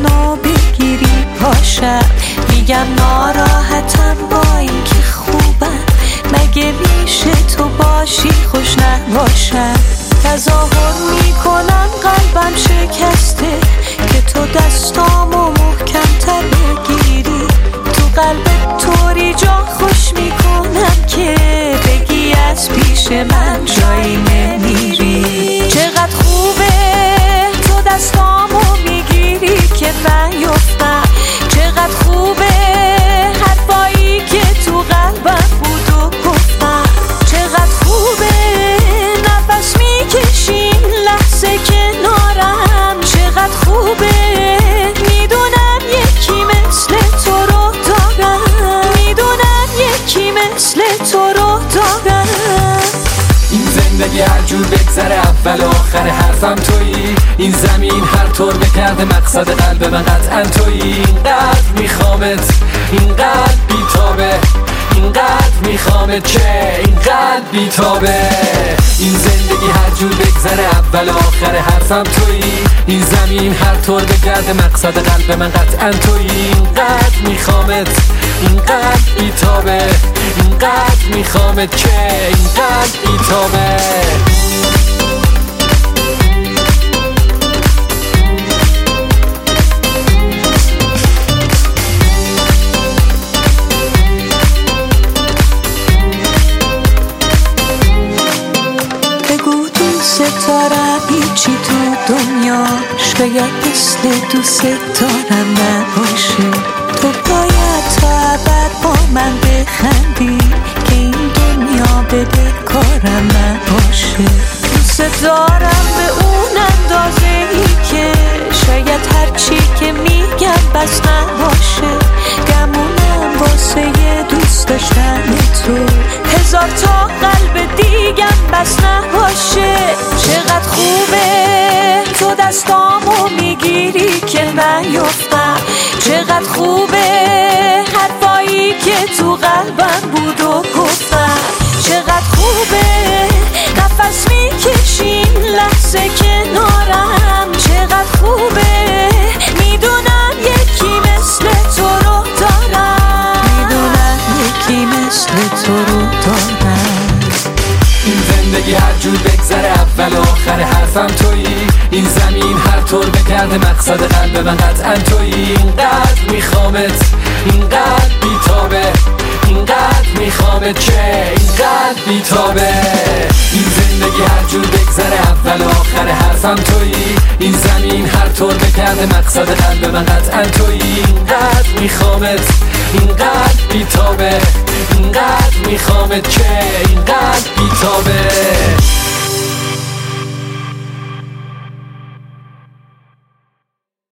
منو بگیری پاشم. میگم ناراحتم با این که خوبم، مگه میشه تو باشی خوش نباشم. تظاهر میکنم قلبم شکسته که تو دستامو محکم‌تر بگیری. تو قلبت طوری جا خوش میکنم که بگی از پیش من جایی نمیری. چقدر خوبه تو دستامو میگیری که نیفتم. چقدر خوبه حرفایی که تو قلبم بود و گفتم. چقدر خوبه نفس میکشیم لحظه کنارم. چقدر خوبه میدونم یکی مثل تو رو دارم. میدونم یکی مثل تو رو دارم. این زندگی هر جور بگذره اول و آخر حرفم تویی. این زمین هر طور بکرده مقصد قلب من قطعا تویی. اینقدر میخوامت، اینقدر بیتابه، اینقدر میخوامت که اینقدر بیتابه. این زندگی هر جور بگذره اول و آخر حرفم تویی. این زمین هر طور بگرده مقصد قلب من قطعا تویی. اینقدر میخوامت، اینقدر بیتابه، اینقدر میخوامت که اینقدر بیتابه. ستارم هیچی تو دنیاش باید مثل دوست دارم نباشه. تو باید تا ابد با من بخندی که این دنیا بده کارم نباشه. دوست دارم به اون اندازه ای که شاید هرچی که میگم بس نباشه. گمونم واسه یه دوست داشتن تو هزار تا قلب دیگم بس نباشه. چقدر خوبه تو دستامو میگیری که نیفتم. چقدر خوبه حرفایی که تو قلبم بود و گفتم. چقدر خوبه نفس میکشیم لحظه کنارم. چقدر خوبه میدونم یکی مثل تو رو دارم. میدونم یکی مثل تو رو دارم. این زندگی هر جور بگذره اول و آخر حرفم تویی. این زمین هر طور بکرده مقصد قلب من قطعا تویی. اینقدر میخوامت، اینقدر بیتابه، اینقدر میخوامت که اینقدر بیتابه. این زندگی هر جور بگذره اول و آخر حرفم تویی. این زمین هر طور بکرده مقصد قلب من قطعا تویی. اینقدر میخوامت، اینقدر بیتابه، اینقدر میخوامت که اینقدر بیتابه.